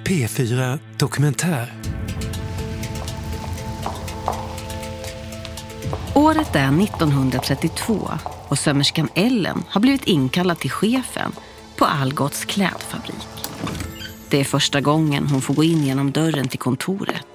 P4 Dokumentär. Året är 1932 och sömmerskan Ellen har blivit inkallad till chefen på Algots klädfabrik. Det är första gången hon får gå in genom dörren till kontoret.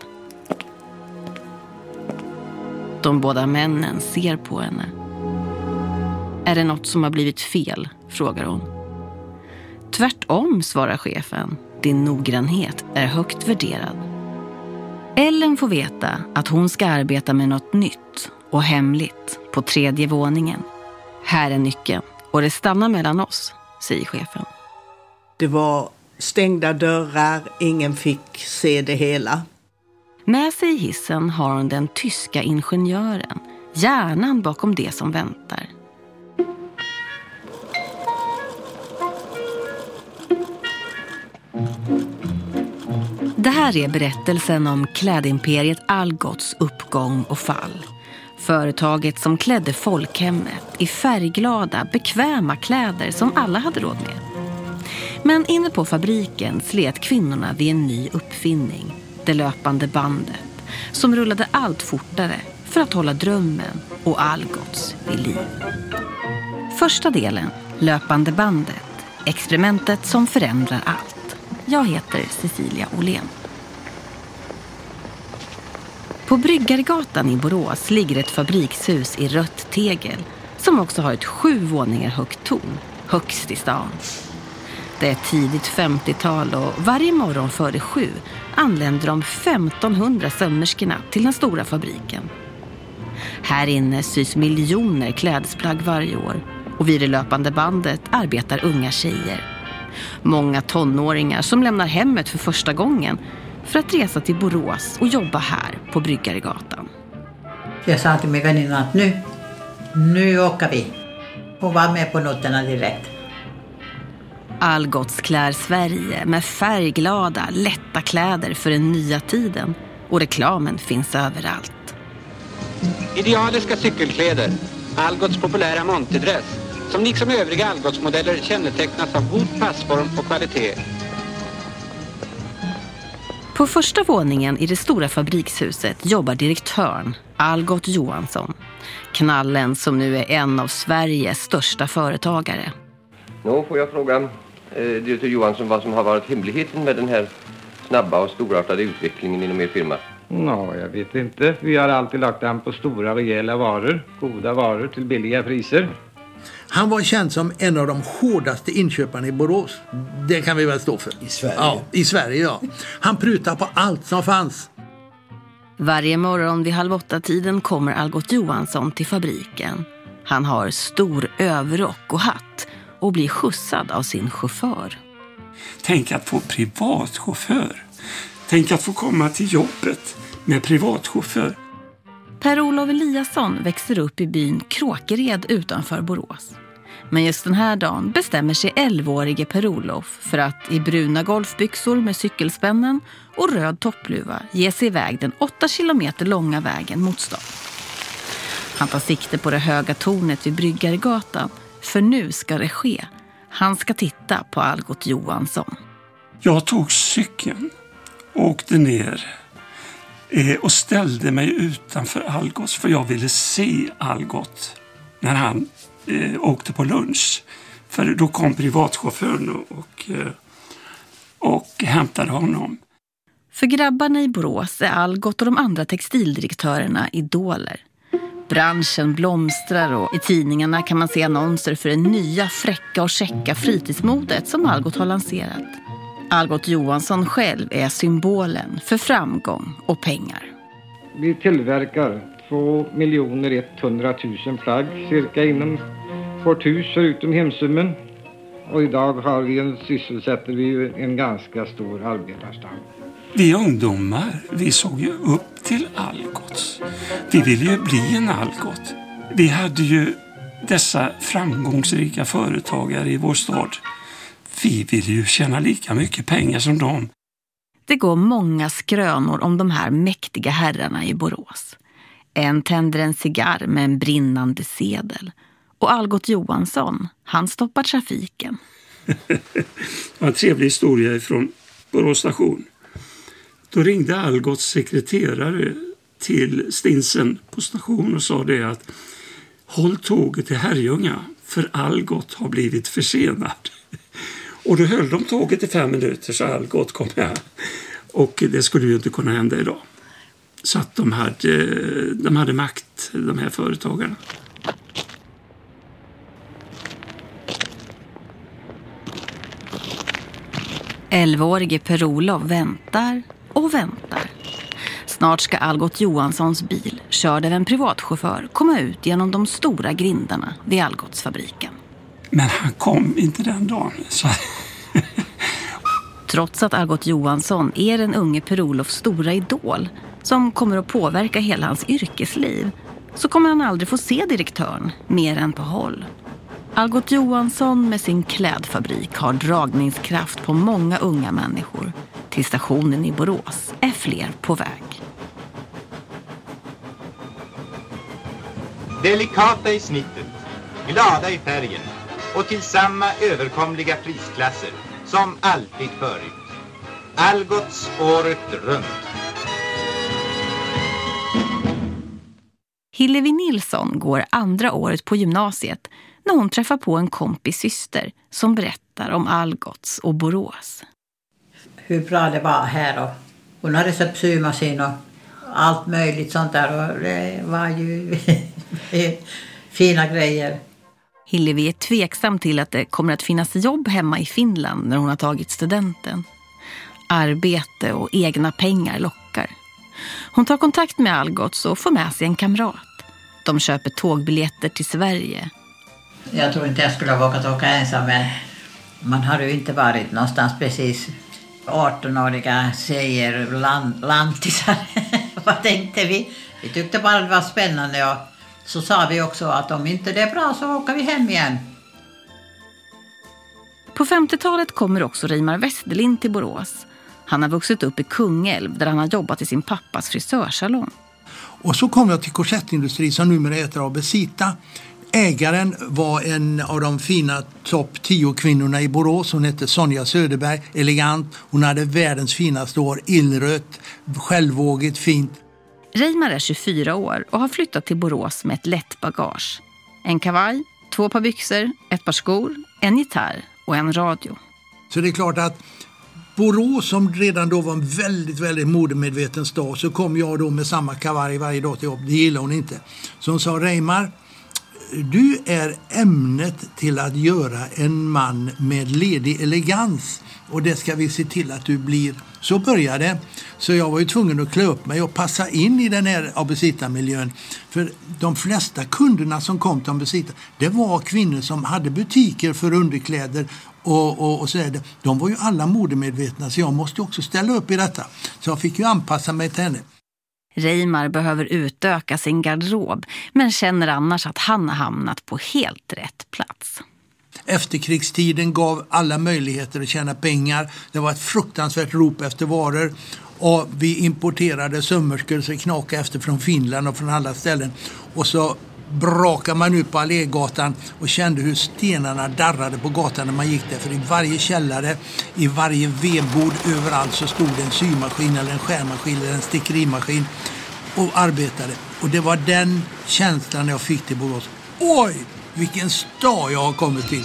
De båda männen ser på henne. Är det något som har blivit fel, frågar hon. Tvärtom, svarar chefen. Din noggrannhet är högt värderad. Ellen får veta att hon ska arbeta med något nytt och hemligt på 3:e våningen. Här är nyckeln och det stannar mellan oss, säger chefen. Det var stängda dörrar, ingen fick se det hela. Med sig i hissen har hon den tyska ingenjören, hjärnan bakom det som väntar. Det här är berättelsen om klädimperiet Algots uppgång och fall. Företaget som klädde folkhemmet i färgglada, bekväma kläder som alla hade råd med. Men inne på fabriken slet kvinnorna vid en ny uppfinning, det löpande bandet, som rullade allt fortare för att hålla drömmen och Algots vid liv. Första delen, löpande bandet, experimentet som förändrar allt. Jag heter Cecilia Åhlén. På Bryggargatan i Borås ligger ett fabrikshus i rött tegel som också har ett 7 våningar högt torn, högst i stan. Det är tidigt 50-tal och varje morgon före 7 anländer de 1500 sömmerskorna till den stora fabriken. Här inne sys miljoner klädesplagg varje år och vid det löpande bandet arbetar unga tjejer. Många tonåringar som lämnar hemmet för första gången för att resa till Borås och jobba här på Bryggargatan. Jag sa till min väninna att nu åker vi. Hon var med på noterna direkt. Algots klär Sverige med färgglada, lätta kläder för den nya tiden. Och reklamen finns överallt. Idealiska cykelkläder. Algots populära Montedress. Som liksom övriga Algots-modeller kännetecknas av god passform och kvalitet. På första våningen i det stora fabrikshuset jobbar direktören Algot Johansson. Knallen som nu är en av Sveriges största företagare. Nu får jag fråga direktör Johansson vad som har varit hemligheten med den här snabba och storartade utvecklingen inom er firma. Ja, jag vet inte. Vi har alltid lagt an på stora rejäla varor, goda varor till billiga priser. Han var känd som en av de hårdaste inköparna i Borås. Det kan vi väl stå för. I Sverige? Ja, i Sverige, ja. Han prutade på allt som fanns. Varje morgon vid 7:30 kommer Algot Johansson till fabriken. Han har stor överrock och hatt och blir skjutsad av sin chaufför. Tänk att få privatchaufför. Tänk att få komma till jobbet med privatchaufför. Per-Olof Eliasson växer upp i byn Kråkered utanför Borås. Men just den här dagen bestämmer sig 11-årige Per-Olof för att i bruna golfbyxor med cykelspännen och röd toppluva ge sig iväg den 8 kilometer långa vägen mot stan. Han tar sikte på det höga tornet vid Bryggargatan, för nu ska det ske. Han ska titta på Algot Johansson. Jag tog cykeln, åkte ner och ställde mig utanför Algots för jag ville se Algot när han åkte på lunch. För då kom privatchauffören och hämtade honom. För grabbarna i Borås är Algot och de andra textildirektörerna idoler. Branschen blomstrar och i tidningarna kan man se annonser för det nya fräcka och checka fritidsmodet som Algot har lanserat. Algot Johansson själv är symbolen för framgång och pengar. Vi tillverkar 2 100 000 plagg cirka inom vårt hus förutom hemsummen. Och idag har vi sysselsätter vi en ganska stor arbetarstam. Vi ungdomar, vi såg ju upp till Algots. Vi ville ju bli en Algot. Vi hade ju dessa framgångsrika företagare i vår stad. Vi ville ju tjäna lika mycket pengar som dem. Det går många skrönor om de här mäktiga herrarna i Borås. En tänder en cigarr med en brinnande sedel. Och Algot Johansson, han stoppar trafiken. Det var en trevlig historia från Borås station. Då ringde Algots sekreterare till Stinsen på station och sa det att håll tåget till Herrljunga för Algot har blivit försenad. Och då höll de tåget i 5 minuter så Algot kom här. Och det skulle ju inte kunna hända idag. Så att de hade makt, de här företagarna. Elvaårige Per-Olof väntar och väntar. Snart ska Algot Johanssons bil, körd av en privatchaufför, komma ut genom de stora grindarna vid Algotsfabriken. Men han kom inte den dagen. Så. Trots att Algot Johansson är den unge Per-Olofs stora idol som kommer att påverka hela hans yrkesliv, så kommer han aldrig få se direktören mer än på håll. Algot Johansson med sin klädfabrik har dragningskraft på många unga människor. Till stationen i Borås är fler på väg. Delikata i snittet, glada i färgen och till samma överkomliga prisklasser som alltid förut. Algots året runt. Hillevi Nilsson går andra året på gymnasiet när hon träffar på en kompis syster som berättar om Algots och Borås. Hur bra det var här, och hon hade så symaskin och allt möjligt sånt där, och det var ju fina grejer. Hillevi är tveksam till att det kommer att finnas jobb hemma i Finland när hon har tagit studenten. Arbete och egna pengar lockar. Hon tar kontakt med Algots och får med sig en kamrat. De köper tågbiljetter till Sverige. Jag tror inte jag skulle ha vågat åka ensam, men man har ju inte varit någonstans precis. 18-åriga tjejer, lantisar. Vad tänkte vi? Vi tyckte bara det var spännande, och så sa vi också att om inte det är bra så åker vi hem igen. På 50-talet kommer också Reimar Westerlind till Borås. Han har vuxit upp i Kungälv där han har jobbat i sin pappas frisörsalong. Och så kom jag till korsettindustri som numera heter Abesita. Ägaren var en av de fina topp 10 kvinnorna i Borås. Hon hette Sonja Söderberg, elegant. Hon hade världens finaste hår, illrött, självvågigt, fint. Reimar är 24 år och har flyttat till Borås med ett lätt bagage. En kavaj, 2 par byxor, ett par skor, en gitarr och en radio. Så det är klart att Borås, som redan då var en väldigt, väldigt modemedveten stad, så kom jag då med samma kavaj varje dag till jobb. Det gillade hon inte. Så hon sa, Reimar, du är ämnet till att göra en man med ledig elegans, och det ska vi se till att du blir. Så började. Så jag var ju tvungen att klä upp mig och passa in i den här Abesita-miljön. För de flesta kunderna som kom till Abesita, det var kvinnor som hade butiker för underkläder och så där. De var ju alla modemedvetna, så jag måste också ställa upp i detta. Så jag fick ju anpassa mig till henne. Reimar behöver utöka sin garderob, men känner annars att han har hamnat på helt rätt plats. Efterkrigstiden gav alla möjligheter att tjäna pengar. Det var ett fruktansvärt rop efter varor. Och vi importerade sömmerskor så knaka efter från Finland och från alla ställen. Och så brakade man ut på Allégatan och kände hur stenarna darrade på gatan när man gick där. För i varje källare, i varje vedbord, överallt så stod en symaskin eller en skärmaskin eller en stickerimaskin och arbetade. Och det var den känslan jag fick till Borås. Oj, vilken stad jag har kommit till!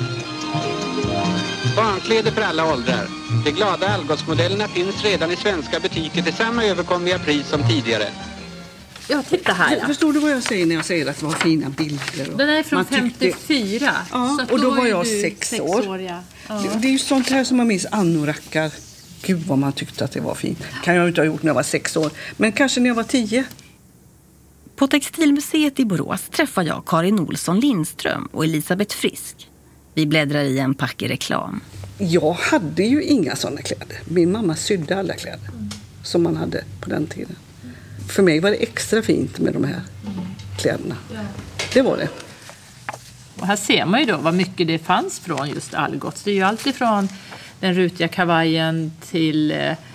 Barnkläder för alla åldrar. De glada Algotsmodellerna finns redan i svenska butiker till samma överkomliga pris som tidigare. Ja, titta här. Ja. Förstår du vad jag säger när jag säger att det var fina bilder? Den är från 54. Ja, så och då var jag 6 år. Ja. Det är ju sånt här som man minns, anorackar. Gud vad man tyckte att det var fint. Kan jag inte ha gjort när jag var 6 år. Men kanske när jag var 10. På Textilmuseet i Borås träffar jag Karin Olsson Lindström och Elisabeth Frisk. Vi bläddrar i en packe reklam. Jag hade ju inga sådana kläder. Min mamma sydde alla kläder som man hade på den tiden. För mig var det extra fint med de här kläderna. Det var det. Och här ser man ju då vad mycket det fanns från just Algots. Det är ju alltid från den rutiga kavajen till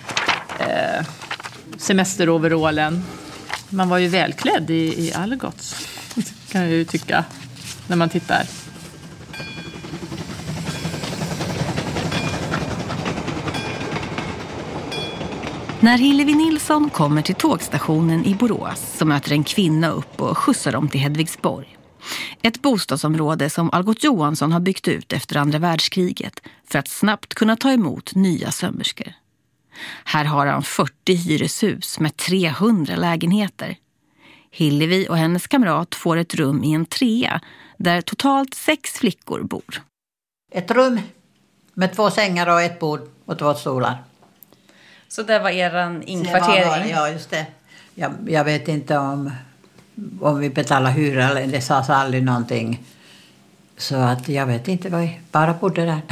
semesteroverallen. Man var ju välklädd i Algots, kan jag ju tycka när man tittar. När Hillevi Nilsson kommer till tågstationen i Borås så möter en kvinna upp och skjutsar dem till Hedvigsborg. Ett bostadsområde som Algot Johansson har byggt ut efter andra världskriget för att snabbt kunna ta emot nya sömmerskor. Här har han 40 hyreshus med 300 lägenheter. Hillevi och hennes kamrat får ett rum i en trea där totalt 6 flickor bor. Ett rum med 2 sängar och ett bord och 2 stolar. Så det var eran inkvartering? Ja, just det. Jag vet inte om vi betalar hyra eller det sades aldrig någonting. Så att jag vet inte vad vi bara bodde där.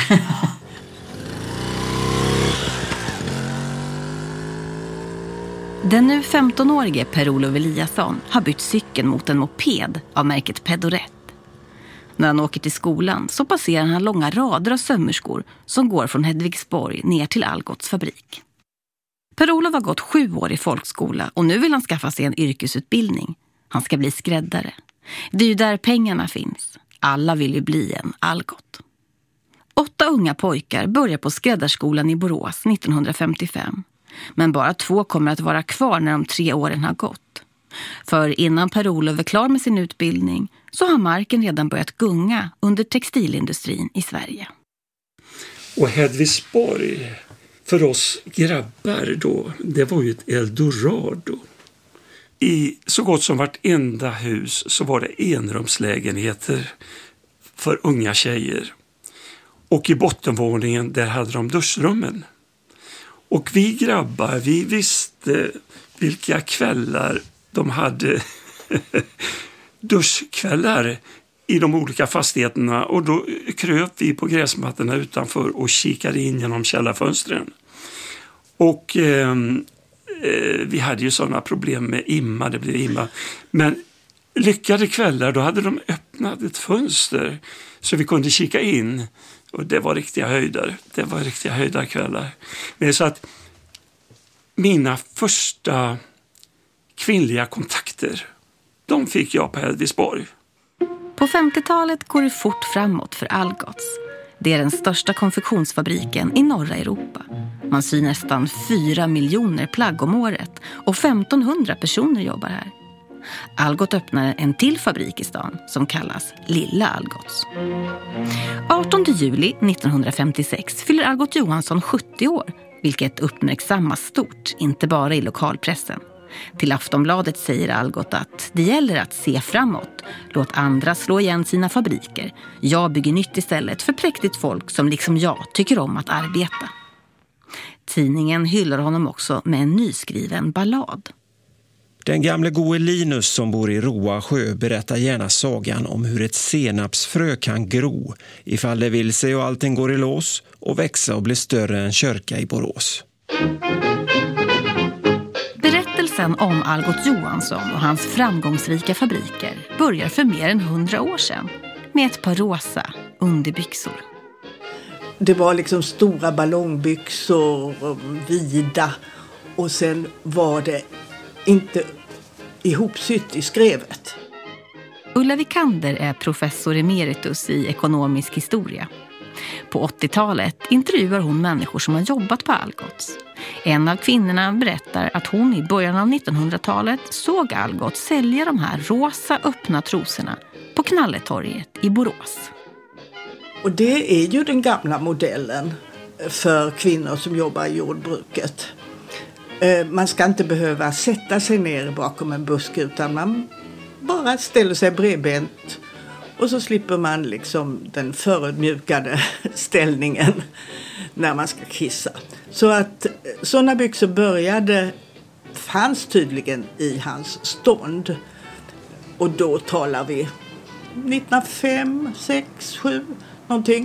Den nu 15-årige Per-Olof Eliasson har bytt cykeln mot en moped av märket Pedorett. När han åker till skolan så passerar han långa rader av sömmerskor som går från Hedvigsborg ner till Algots fabrik. Per-Olof har gått 7 år i folkskola och nu vill han skaffa sig en yrkesutbildning. Han ska bli skräddare. Det är ju där pengarna finns. Alla vill ju bli en Algot. 8 unga pojkar börjar på skräddarskolan i Borås 1955. Men bara 2 kommer att vara kvar när de 3 åren har gått. För innan Per-Olof är klar med sin utbildning så har marken redan börjat gunga under textilindustrin i Sverige. Och Hedvigsborg, för oss grabbar då, det var ju ett eldorado. I så gott som vartenda hus så var det enrumslägenheter för unga tjejer. Och i bottenvåningen där hade de duschrummen. Och vi grabbar, vi visste vilka kvällar de hade duschkvällar i de olika fastigheterna. Och då kröp vi på gräsmattorna utanför och kikade in genom källarfönstren. Och vi hade ju sådana problem med imma, det blev imma. Men lyckade kvällar, då hade de öppnat ett fönster så vi kunde kika in. Och det var riktiga höjder. Det var riktiga höjdarkvällar. Men så att mina första kvinnliga kontakter, de fick jag på Hedvigsborg. På 50-talet går det fort framåt för Algots. Det är den största konfektionsfabriken i norra Europa. Man syr nästan 4 miljoner plagg om året och 1500 personer jobbar här. Algot öppnar en till fabrik i stan som kallas Lilla Algots. 18 juli 1956 fyller Algot Johansson 70 år, vilket uppmärksammas stort, inte bara i lokalpressen. Till Aftonbladet säger Algot att det gäller att se framåt. Låt andra slå igen sina fabriker. Jag bygger nytt istället för präktigt folk som liksom jag tycker om att arbeta. Tidningen hyllar honom också med en nyskriven ballad. Den gamle goe Linus som bor i Roasjö berättar gärna sagan om hur ett senapsfrö kan gro ifall det vill sig och allting går i lås och växa och bli större än kyrka i Borås. Berättelsen om Algot Johansson och hans framgångsrika fabriker börjar för mer än 100 år sedan med ett par rosa underbyxor. Det var liksom stora ballongbyxor, vida, och sen var det inte ihopsytt i skrevet. Ulla Vikander är professor emeritus i ekonomisk historia. På 80-talet intervjuar hon människor som har jobbat på Algots. En av kvinnorna berättar att hon i början av 1900-talet såg Algot sälja de här rosa öppna trosorna på Knalletorget i Borås. Och det är ju den gamla modellen för kvinnor som jobbar i jordbruket. Man ska inte behöva sätta sig ner bakom en busk utan man bara ställer sig bredbent och så slipper man liksom den förödmjukade ställningen när man ska kissa. Så att sådana byxor fanns tydligen i hans stånd. Och då talar vi 1905, 6, 7 någonting.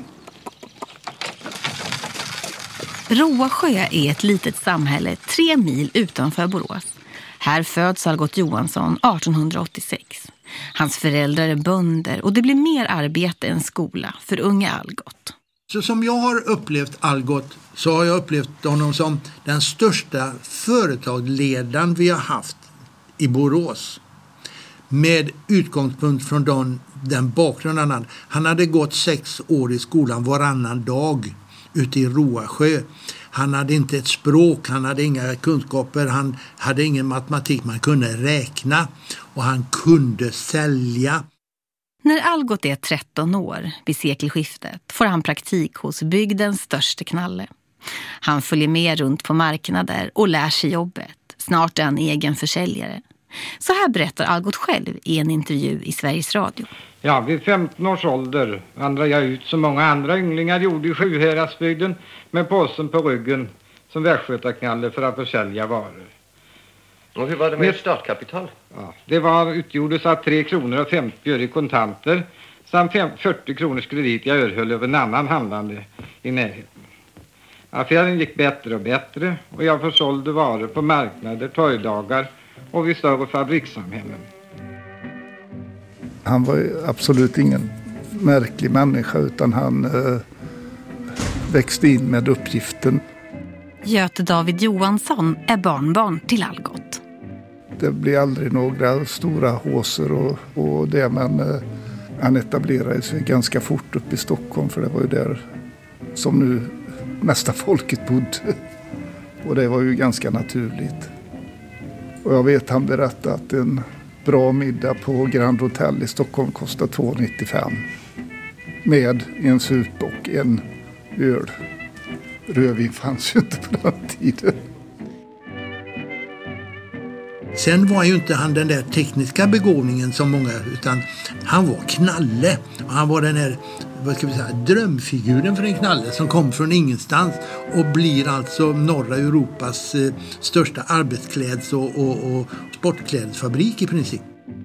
Roasjö är ett litet samhälle 3 mil utanför Borås. Här föds Algot Johansson 1886. Hans föräldrar är bönder och det blir mer arbete än skola för unga Algot. Så som jag har upplevt Algot så har jag upplevt honom som den största företagsledaren vi har haft i Borås. Med utgångspunkt från den bakgrunden. Han hade gått 6 år i skolan varannan dag ute i Roasjö. Han hade inte ett språk, han hade inga kunskaper, han hade ingen matematik, man kunde räkna och han kunde sälja. När Algot är 13 år vid sekelskiftet får han praktik hos bygdens största knalle. Han följer med runt på marknader och lär sig jobbet. Snart är han egen försäljare. Så här berättar Algot själv i en intervju i Sveriges Radio. Ja, vid 15 års ålder vandrade jag ut som många andra ynglingar gjorde i Sjuhäradsbygden med påsen på ryggen som västgötaknalle för att försälja varor. Och hur var det med startkapital? Ja, det utgjordes av 3 kronor och 50 öre i kontanter samt 40 kronors kredit jag erhöll över en annan handlande i närheten. Affären gick bättre och bättre och jag försålde varor på marknader, torgdagar och vid större fabrikssamhällen. Han var absolut ingen märklig människa utan han växte in med uppgiften. Göte David Johansson är barnbarn till Algot. Det blev aldrig några stora håser och det, men han etablerade sig ganska fort upp i Stockholm, för det var ju där som nu mesta folket bodde. Och det var ju ganska naturligt. Och jag vet han berättade att en bra middag på Grand Hotel i Stockholm kostade 2,95 med en sup och en öl. Rödvin fanns ju inte på den tiden. Sen var ju inte han den där tekniska begåvningen som många, utan han var knalle. Och han var den här, vad ska vi säga, drömfiguren för en knalle som kom från ingenstans och blir alltså norra Europas största arbetskläds- och sportklädesfabrik i princip.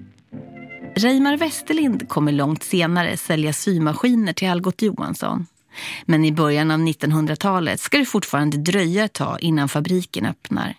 Reimar Westerlind kommer långt senare sälja symaskiner till Algot Johansson. Men i början av 1900-talet ska det fortfarande dröja ett tag innan fabriken öppnar.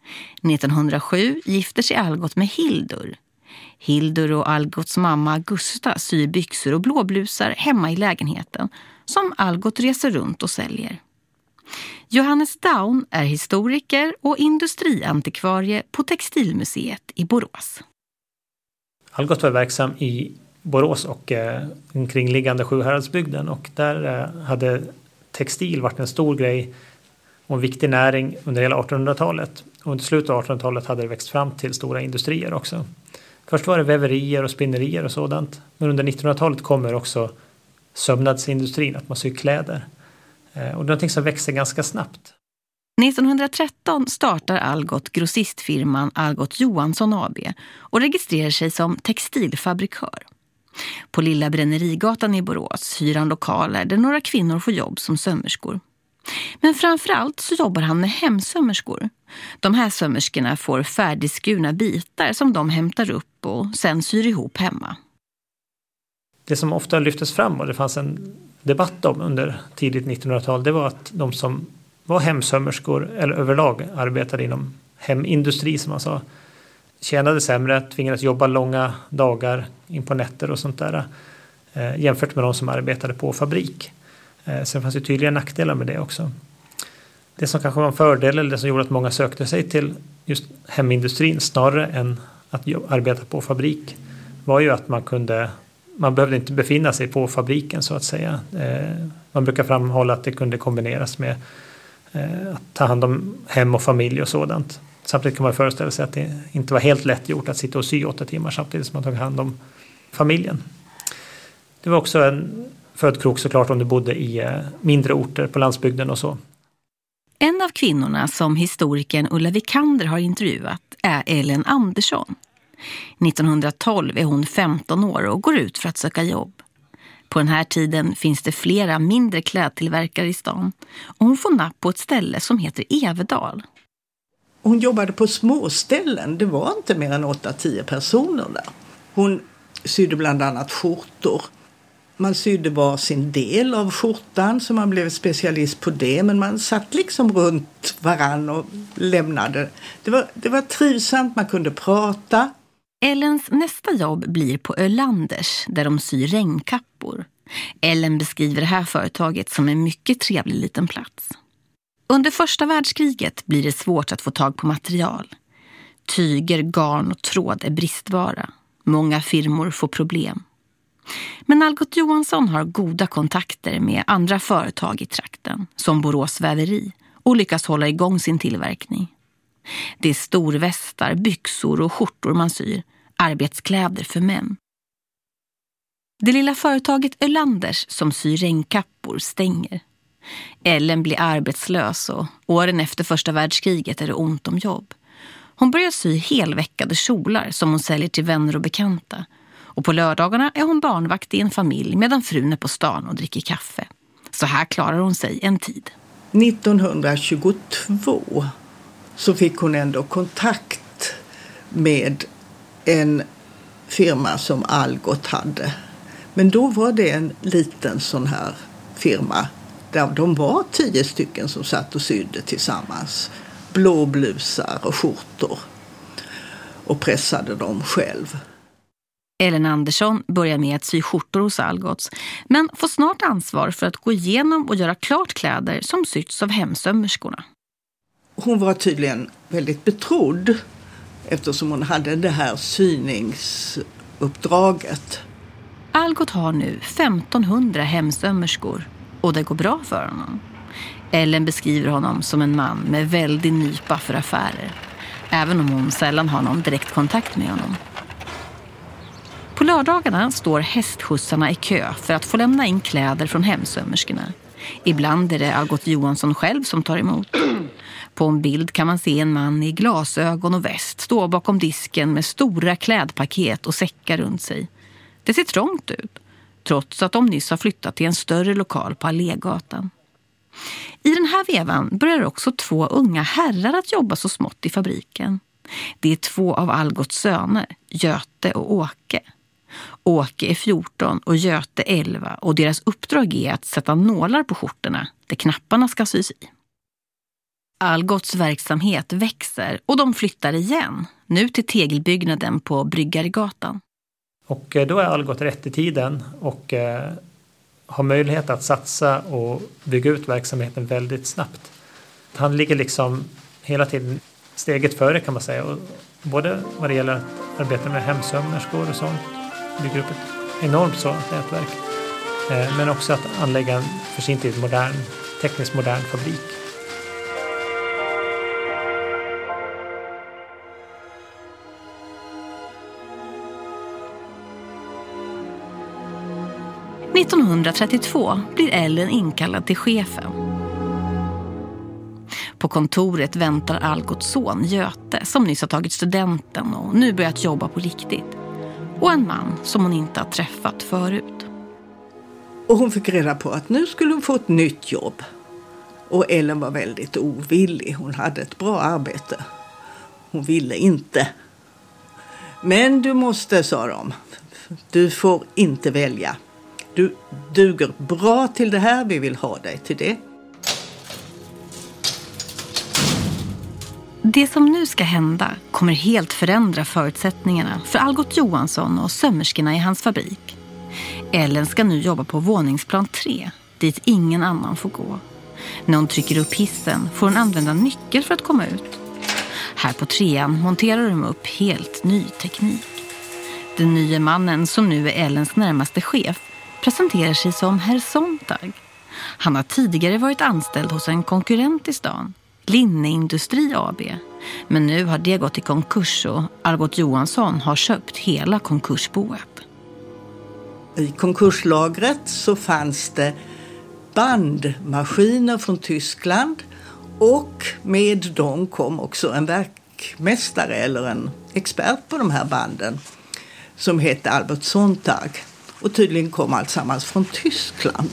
1907 gifter sig Algot med Hildur. Hildur och Algots mamma Gusta syr byxor och blåblusar hemma i lägenheten som Algot reser runt och säljer. Johannes Daun är historiker och industriantikvarie på Textilmuseet i Borås. Algot var verksam i Borås och omkringliggande Sjuhäradsbygden, och där hade textil varit en stor grej och en viktig näring under hela 1800-talet. Och under slutet av 1800-talet hade det växt fram till stora industrier också. Först var det väverier och spinnerier och sådant. Men under 1900-talet kommer också sömnadsindustrin, att man syr kläder. Och det är någonting som växer ganska snabbt. 1913 startar Algot grossistfirman Algot Johansson AB och registrerar sig som textilfabrikör. På Lilla Brännerigatan i Borås hyr han lokaler där några kvinnor får jobb som sömmerskor. Men framförallt så jobbar han med hemsömmerskor. De här sömmerskorna får färdigskurna bitar som de hämtar upp och sen syr ihop hemma. Det som ofta lyftes fram, och det fanns en debatt om under tidigt 1900-tal, det var att de som var hemsömmerskor eller överlag arbetade inom hemindustri, som man sa, tjänade sämre, tvingades jobba långa dagar in på nätter och sånt där, jämfört med de som arbetade på fabrik. Sen fanns det tydliga nackdelar med det också. Det som kanske var en fördel, eller det som gjorde att många sökte sig till just hemindustrin snarare än att arbeta på fabrik, var ju att man behövde inte befinna sig på fabriken så att säga. Man brukar framhålla att det kunde kombineras med att ta hand om hem och familj och sådant. Samtidigt kan man föreställa sig att det inte var helt lätt gjort att sitta och sy 8 timmar samtidigt som man tog hand om familjen. Det var också en födkrok såklart om du bodde i mindre orter på landsbygden och så. En av kvinnorna som historikern Ulla Vikander har intervjuat är Ellen Andersson. 1912 är hon 15 år och går ut för att söka jobb. På den här tiden finns det flera mindre klädtillverkare i stan och hon får napp på ett ställe som heter Evedal. Hon jobbade på småställen, det var inte mer än 8-10 personer där. Hon sydde bland annat skjortor. Man sydde var sin del av skjortan så man blev specialist på det, men man satt liksom runt varann och lämnade. Det var trivsamt, man kunde prata. Ellens nästa jobb blir på Ölanders där de syr regnkappor. Ellen beskriver det här företaget som en mycket trevlig liten plats. Under första världskriget blir det svårt att få tag på material. Tyger, garn och tråd är bristvara. Många firmor får problem. Men Algot Johansson har goda kontakter med andra företag i trakten, som Borås väveri, och lyckas hålla igång sin tillverkning. Det är storvästar, byxor och skjortor man syr, arbetskläder för män. Det lilla företaget Ölanders som syr regnkappor stänger. Ellen blir arbetslös och åren efter första världskriget är det ont om jobb. Hon börjar sy helveckade kjolar som hon säljer till vänner och bekanta. Och på lördagarna är hon barnvakt i en familj medan frun är på stan och dricker kaffe. Så här klarar hon sig en tid. 1922 så fick hon ändå kontakt med en firma som Algot hade. Men då var det en liten sån här firma där de var 10 stycken som satt och sydde tillsammans. Blå blusar och skjortor och pressade dem själv. Ellen Andersson börjar med att sy skjortor hos Algots, men får snart ansvar för att gå igenom och göra klart kläder som sytts av hemsömmerskorna. Hon var tydligen väldigt betrodd eftersom hon hade det här syningsuppdraget. Algot har nu 1500 hemsömmerskor och det går bra för honom. Ellen beskriver honom som en man med väldigt nypa för affärer, även om hon sällan har någon direktkontakt med honom. På lördagarna står hästskjutsarna i kö för att få lämna in kläder från hemsömmerskorna. Ibland är det Algot Johansson själv som tar emot. På en bild kan man se en man i glasögon och väst stå bakom disken med stora klädpaket och säckar runt sig. Det ser trångt ut, trots att de nyss har flyttat till en större lokal på Allégatan. I den här vevan börjar också 2 unga herrar att jobba så smått i fabriken. Det är 2 av Algots söner, Göte och Åke. Åke är 14 och Göte 11 och deras uppdrag är att sätta nålar på skjortorna där knapparna ska sys i. Algots verksamhet växer och de flyttar igen, nu till tegelbyggnaden på Bryggargatan. Och då är Algot rätt i tiden och har möjlighet att satsa och bygga ut verksamheten väldigt snabbt. Han ligger liksom hela tiden steget före kan man säga. Och både vad det gäller att arbeta med hemsömmerskor och sånt, bygger upp ett enormt sådant nätverk. Men också att anlägga en för sin tid tekniskt modern fabrik. År 1932 blir Ellen inkallad till chefen. På kontoret väntar Algots son Göte som nyss har tagit studenten och nu börjat jobba på riktigt. Och en man som hon inte har träffat förut. Och hon fick reda på att nu skulle hon få ett nytt jobb. Och Ellen var väldigt ovillig. Hon hade ett bra arbete. Hon ville inte. Men du måste, sa de. Du får inte välja. Du duger bra till det här, vi vill ha dig till det. Det som nu ska hända kommer helt förändra förutsättningarna för Algot Johansson och sömmerskorna i hans fabrik. Ellen ska nu jobba på våningsplan 3, dit ingen annan får gå. När hon trycker upp hissen får hon använda nyckel för att komma ut. Här på 3:an monterar de upp helt ny teknik. Den nya mannen som nu är Ellens närmaste chef presenterar sig som Herr Sontag. Han har tidigare varit anställd hos en konkurrent i stan, Linneindustri AB. Men nu har det gått i konkurs och Algot Johansson har köpt hela konkursboet. I konkurslagret så fanns det bandmaskiner från Tyskland och med dem kom också en verkmästare eller en expert på de här banden som hette Albert Sontag. Och tydligen kom alltsammans från Tyskland.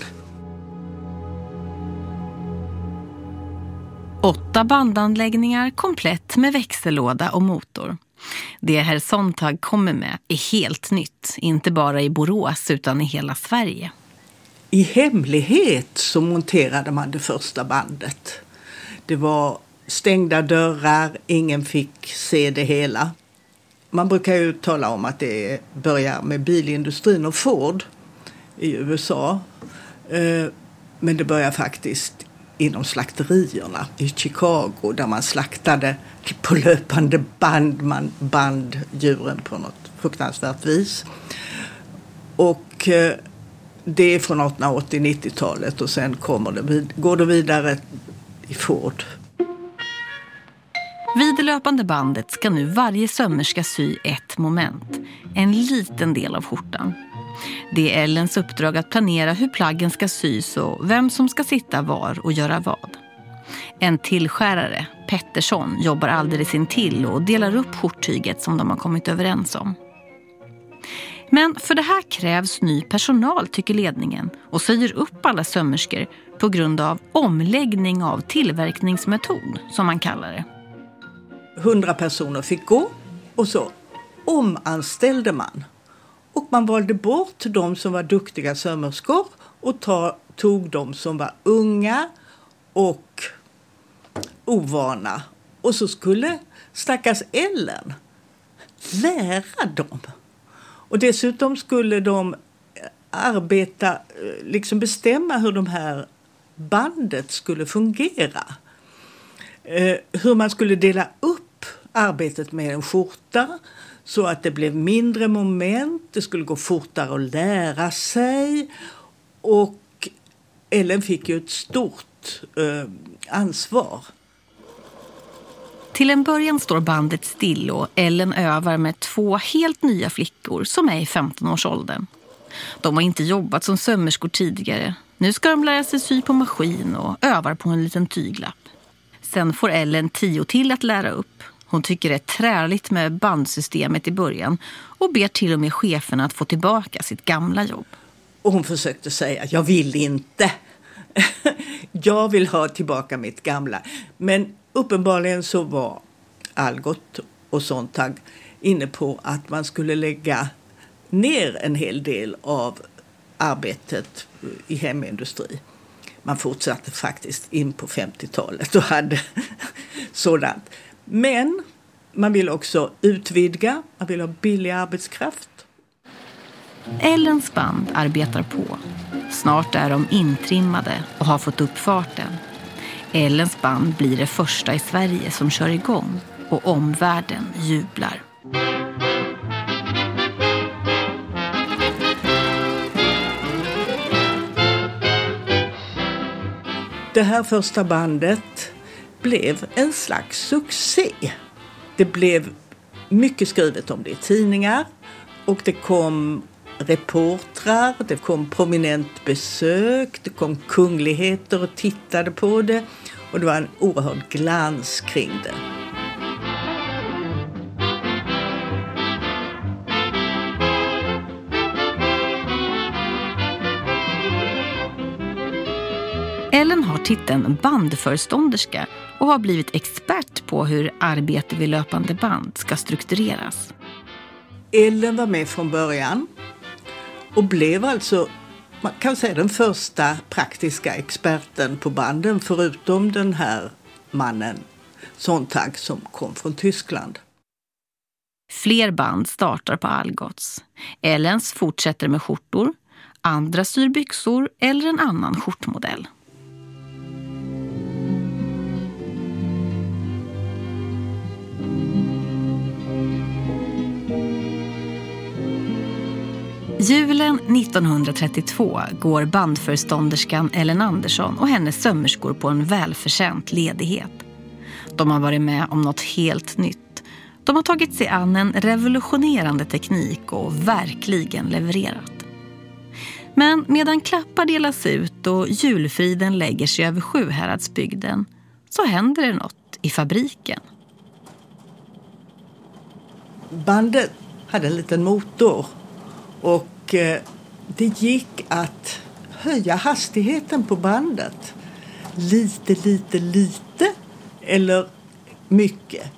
8 bandanläggningar komplett med växellåda och motor. Det Herr Sontag kommer med är helt nytt, inte bara i Borås utan i hela Sverige. I hemlighet så monterade man det första bandet. Det var stängda dörrar, ingen fick se det hela. Man brukar ju tala om att det börjar med bilindustrin och Ford i USA. Men det börjar faktiskt inom slakterierna i Chicago där man slaktade på löpande band. Man band djuren på något fruktansvärt vis. Och Och det är från 1880-90-talet och sen går det vidare i Ford. Vid det löpande bandet ska nu varje sömmerska sy ett moment, en liten del av skjortan. Det är Ellens uppdrag att planera hur plaggen ska sys och vem som ska sitta var och göra vad. En tillskärare, Pettersson, jobbar alldeles intill och delar upp skjorttyget som de har kommit överens om. Men för det här krävs ny personal, tycker ledningen, och säger upp alla sömmerskor på grund av omläggning av tillverkningsmetod, som man kallar det. 100 personer fick gå och så omanställde man. Och man valde bort de som var duktiga sömmerskor och tog de som var unga och ovana. Och så skulle stackars Ellen lära dem. Och dessutom skulle de arbeta, liksom bestämma hur de här bandet skulle fungera. Hur man skulle dela upp arbetet med en skjorta så att det blev mindre moment, det skulle gå fortare att lära sig. Och Ellen fick ju ett stort ansvar. Till en början står bandet still och Ellen övar med 2 helt nya flickor som är i 15-årsåldern. De har inte jobbat som sömmerskor tidigare. Nu ska de lära sig sy på maskin och övar på en liten tyglapp. Sen får Ellen 10 till att lära upp. Hon tycker det är träligt med bandsystemet i början och ber till och med chefen att få tillbaka sitt gamla jobb. Och hon försökte säga, jag vill inte. Jag vill ha tillbaka mitt gamla. Men uppenbarligen så var Algot och Sontag inne på att man skulle lägga ner en hel del av arbetet i hemindustri. Man fortsatte faktiskt in på 50-talet och hade sådant. Men man vill också utvidga, man vill ha billig arbetskraft. Ellens band arbetar på. Snart är de intrimmade och har fått upp farten. Ellens band blir det första i Sverige som kör igång och omvärlden jublar. Det här första bandet blev en slags succé. Det blev mycket skrivet om det i tidningar och det kom reportrar, det kom prominent besök, det kom kungligheter och tittade på det och det var en oerhörd glans kring det. Ellen har titeln bandförstånderska och har blivit expert på hur arbete vid löpande band ska struktureras. Ellen var med från början och blev alltså, man kan säga, den första praktiska experten på banden förutom den här mannen Sontag som kom från Tyskland. Fler band startar på Algots. Ellens fortsätter med skjortor, andra syr byxor eller en annan skjortmodell. Julen 1932 går bandförstånderskan Ellen Andersson och hennes sömmerskor på en välförtjänt ledighet. De har varit med om något helt nytt. De har tagit sig an en revolutionerande teknik och verkligen levererat. Men medan klappar delas ut och julfriden lägger sig över Sjuhäradsbygden så händer det något i fabriken. Bandet hade en liten motor. Och det gick att höja hastigheten på bandet. Lite eller mycket.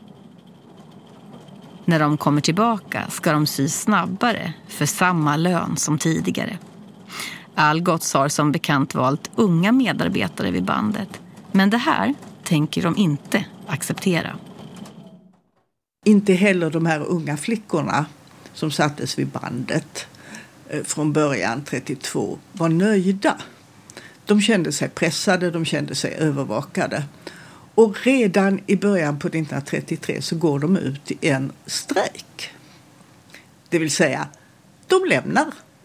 När de kommer tillbaka ska de sy snabbare för samma lön som tidigare. Algots har som bekant valt unga medarbetare vid bandet. Men det här tänker de inte acceptera. Inte heller de här unga flickorna som sattes vid bandet från början 32 var nöjda. De kände sig pressade, de kände sig övervakade. Och redan i början på 1933 så går de ut i en strejk. Det vill säga, de lämnar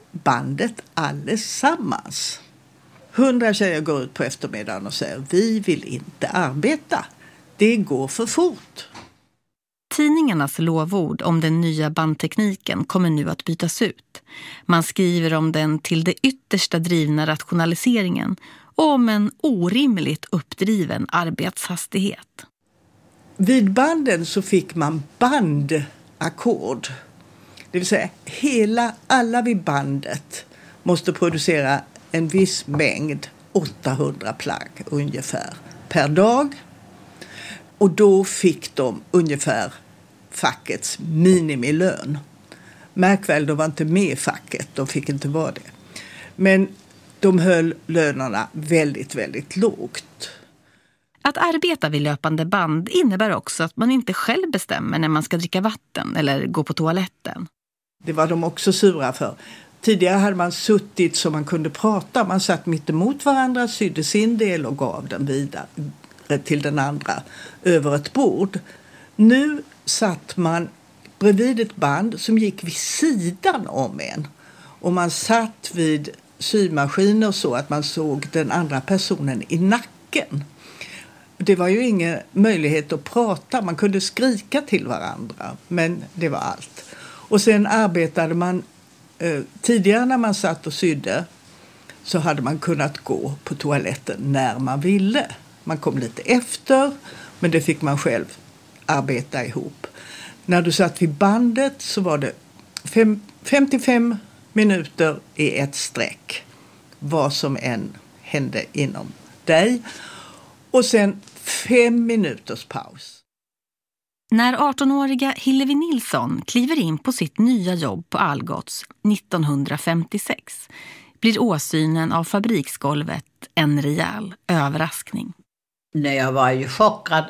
bandet allesammans. 100 tjejer går ut på eftermiddagen och säger: vi vill inte arbeta. Det går för fort. Tidningarnas lovord om den nya bandtekniken kommer nu att bytas ut. Man skriver om den till det yttersta drivna rationaliseringen och om en orimligt uppdriven arbetshastighet. Vid banden så fick man bandackord. Det vill säga alla vid bandet måste producera en viss mängd, 800 plagg ungefär, per dag. Och då fick de ungefär fackets minimilön. Märk väl, de var inte med i facket, de fick inte vara det. Men de höll lönerna väldigt, väldigt lågt. Att arbeta vid löpande band innebär också att man inte själv bestämmer när man ska dricka vatten eller gå på toaletten. Det var de också sura för. Tidigare hade man suttit så man kunde prata. Man satt mitt emot varandra, sydde sin del och gav den vidare till den andra över ett bord. Nu satt man bredvid ett band som gick vid sidan om en. Och man satt vid symaskiner så att man såg den andra personen i nacken. Det var ju ingen möjlighet att prata. Man kunde skrika till varandra, men det var allt. Och sen arbetade man, tidigare när man satt och sydde så hade man kunnat gå på toaletten när man ville. Man kom lite efter, men det fick man själv arbeta ihop. När du satt vid bandet så var det 55 minuter i ett streck. Vad som än hände inom dig. Och sen 5 minuters paus. När 18-åriga Hillevi Nilsson kliver in på sitt nya jobb på Algots 1956 blir åsynen av fabriksgolvet en rejäl överraskning. Nej, jag var ju chockad.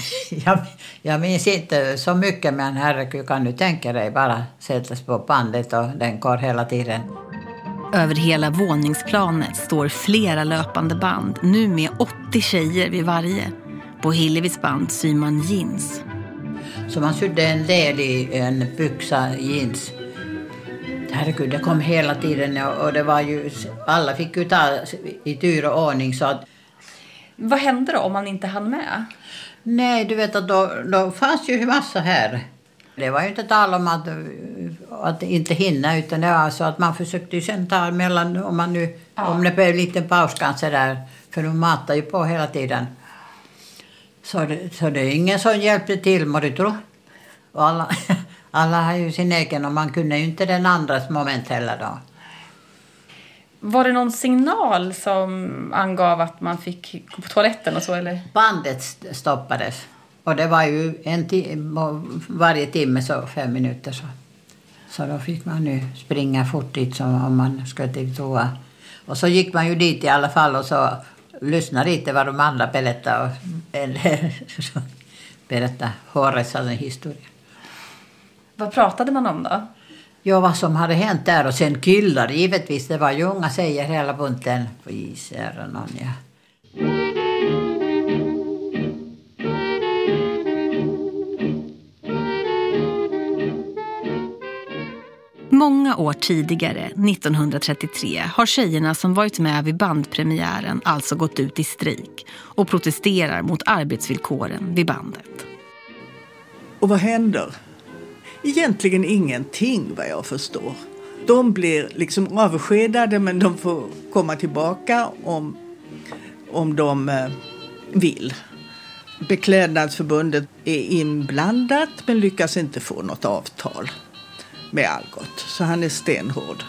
jag minns inte så mycket, men herregud, kan du tänka dig bara sättas på bandet och den går hela tiden. Över hela våningsplanet står flera löpande band, nu med 80 tjejer vid varje. På Hillevis band syr man jeans. Så man sydde en del i en byxa jeans. Herregud, det kom hela tiden och det var ju, alla fick ju ta i tur och ordning så att... Vad hände då om man inte hann med? Nej, du vet att då fanns ju en massa här. Det var ju inte tal om att inte hinna, utan det var så att man försökte ju sen ta mellan, om det blev en liten paus kanske där, för de matar ju på hela tiden. Så det är ingen som hjälpte till, må du tro. Och alla har ju sin egen och man kunde ju inte den andras moment heller då. Var det någon signal som angav att man fick gå på toaletten och så, eller? Bandet stoppades. Och det var ju varje timme så 5 minuter så. Så då fick man nu springa fort dit som om man skulle till toa. Och så gick man ju dit i alla fall och så lyssnade lite vad de andra berättade. Eller berättade hårresande historia. Vad pratade man om då? Ja, vad som hade hänt där och sen killar givetvis. Det var ju unga tjejer hela bunten. Poliser och någon, ja. Många år tidigare, 1933, har tjejerna som varit med vid bandpremiären alltså gått ut i strejk och protesterar mot arbetsvillkoren vid bandet. Och vad händer? Egentligen ingenting, vad jag förstår. De blir liksom avskedade, men de får komma tillbaka om de vill. Beklädnadsförbundet är inblandat men lyckas inte få något avtal med Algot. Så han är stenhård.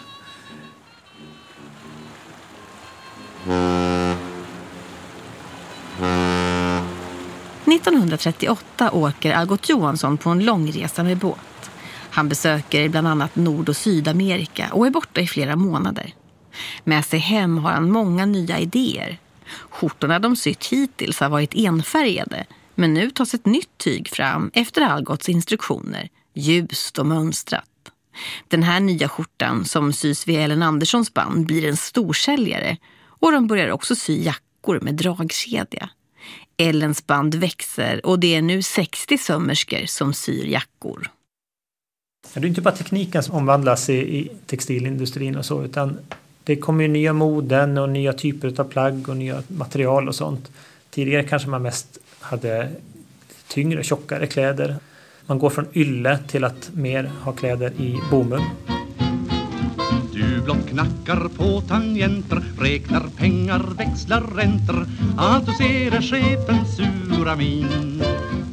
År 1938 åker Algot Johansson på en långresa med båt. Han besöker bland annat Nord- och Sydamerika och är borta i flera månader. Med sig hem har han många nya idéer. Skjortorna de sytt hittills har varit enfärgade, men nu tas ett nytt tyg fram efter Algots instruktioner, ljust och mönstrat. Den här nya skjortan som sys vid Ellen Anderssons band blir en storsäljare och de börjar också sy jackor med dragkedja. Ellens band växer och det är nu 60 sömmerskor som syr jackor. Det är inte bara tekniken som omvandlas i textilindustrin och så, utan det kommer ju nya moden och nya typer av plagg och nya material och sånt. Tidigare kanske man mest hade tyngre, tjockare kläder. Man går från ylle till att mer ha kläder i bomull. Du blott knackar på tangenter, räknar pengar, växlar räntor. Allt du ser är chefens sura min.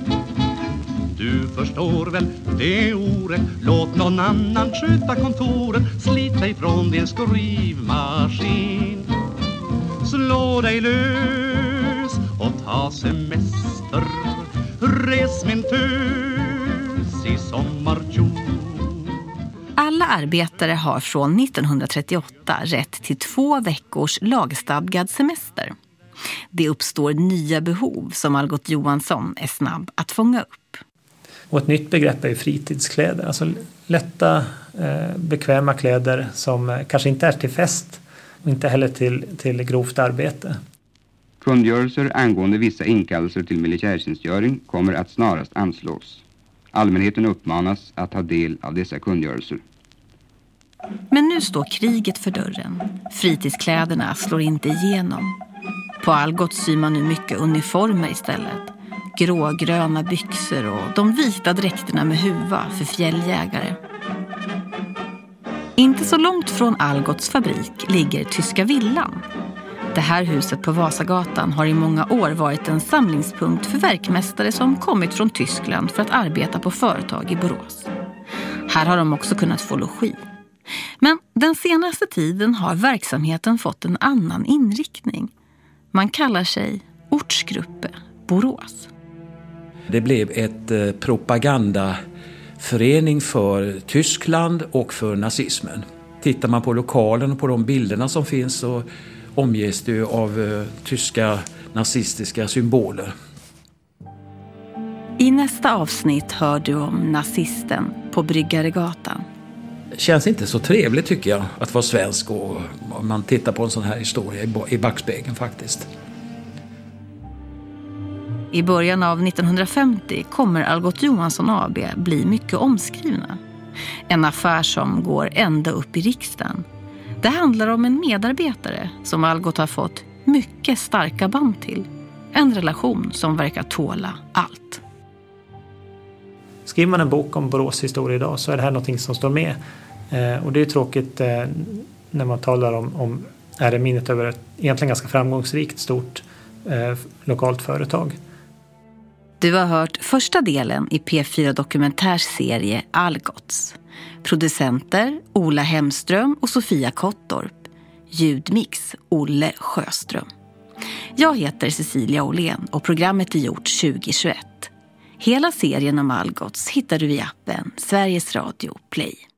Du förstår väl, det är orätt. Låt någon annan sköta kontoret. Slit dig från din skrivmaskin. Slå dig lös och ta semester. Res min tös i sommarkjol. Alla arbetare har från 1938 rätt till 2 veckors lagstadgad semester. Det uppstår nya behov som Algot Johansson är snabb att fånga upp. Och ett nytt begrepp är fritidskläder. Alltså lätta, bekväma kläder som kanske inte är till fest och inte heller till grovt arbete. Kungörelser angående vissa inkallelser till militärtjänstgöring kommer att snarast anslås. Allmänheten uppmanas att ta del av dessa kungörelser. Men nu står kriget för dörren. Fritidskläderna slår inte igenom. På Algot syr man nu mycket uniformer istället. Grågröna byxor och de vita dräkterna med huva för fjälljägare. Inte så långt från Algots fabrik ligger Tyska villan. Det här huset på Vasagatan har i många år varit en samlingspunkt för verkmästare som kommit från Tyskland för att arbeta på företag i Borås. Här har de också kunnat få logi. Men den senaste tiden har verksamheten fått en annan inriktning. Man kallar sig Ortsgruppe Borås. Det blev ett propagandaförening för Tyskland och för nazismen. Tittar man på lokalen och på de bilderna som finns så omges det av tyska nazistiska symboler. I nästa avsnitt hör du om nazisten på Bryggaregatan. Det känns inte så trevligt tycker jag att vara svensk och man tittar på en sån här historia i backspegeln faktiskt. I början av 1950 kommer Algot Johansson AB bli mycket omskrivna. En affär som går ända upp i riksdagen. Det handlar om en medarbetare som Algot har fått mycket starka band till. En relation som verkar tåla allt. Skriver man en bok om Borås historia idag så är det här någonting som står med. Och det är tråkigt när man talar om minnet över ett egentligen ganska framgångsrikt stort lokalt företag. Du har hört första delen i P4 Dokumentärserie Algots. Producenter Ola Hemström och Sofia Kottorp. Ljudmix Olle Sjöström. Jag heter Cecilia Åhlén och programmet är gjort 2021. Hela serien om Algots hittar du i appen Sveriges Radio Play.